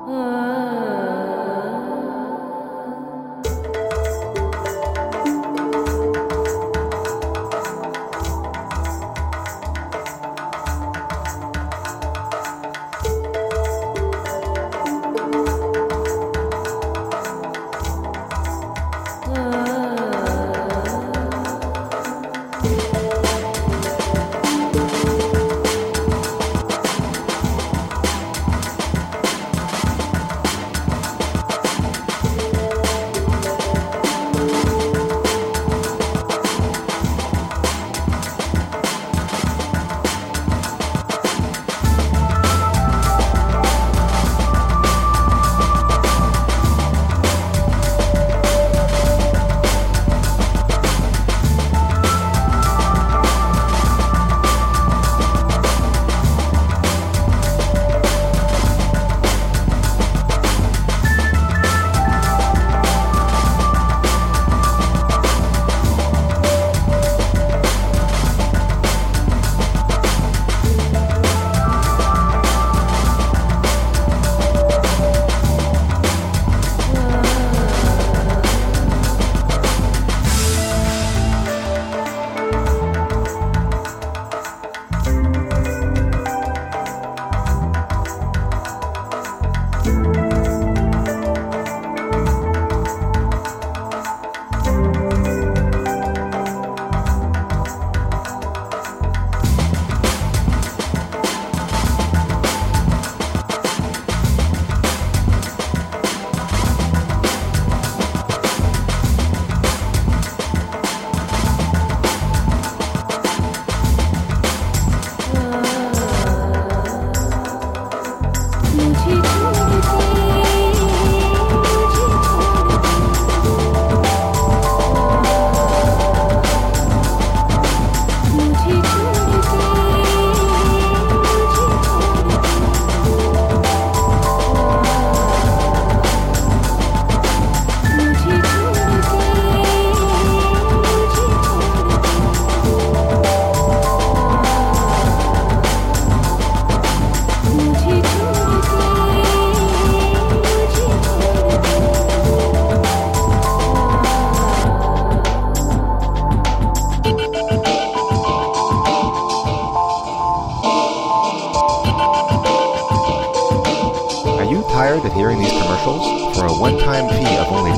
Tired of hearing these commercials? For a one-time fee of only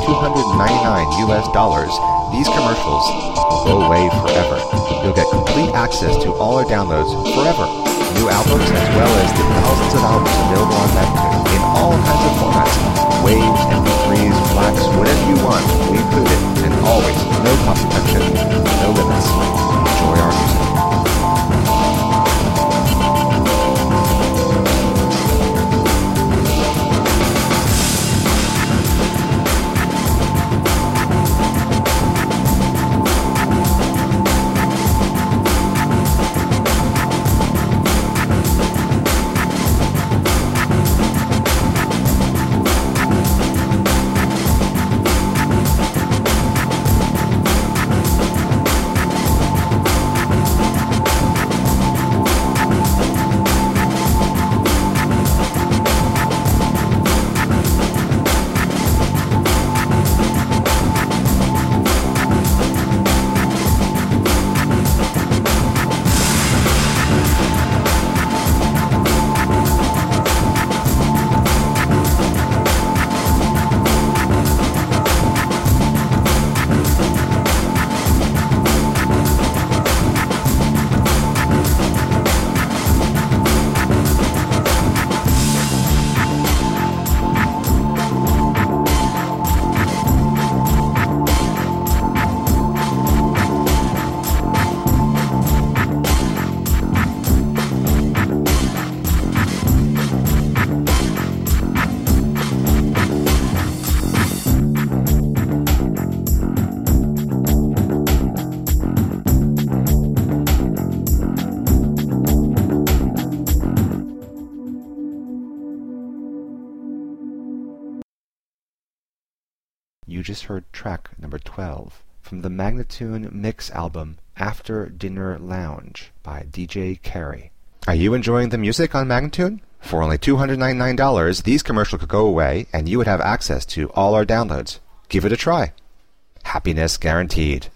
$299, these commercials will go away forever. You'll get complete access to all our downloads forever. New albums as well as the thousands of albums available on Magnatune in all kinds of formats. Waves, MP3s, blacks, whatever you want, we include it. And always, no cost protection, no limits. Enjoy our music. You just heard track number 12 from the Magnatune Mix album After Dinner Lounge by DJ Carey. Are you enjoying the music on Magnatune? For only $299, these commercials could go away and you would have access to all our downloads. Give it a try. Happiness guaranteed.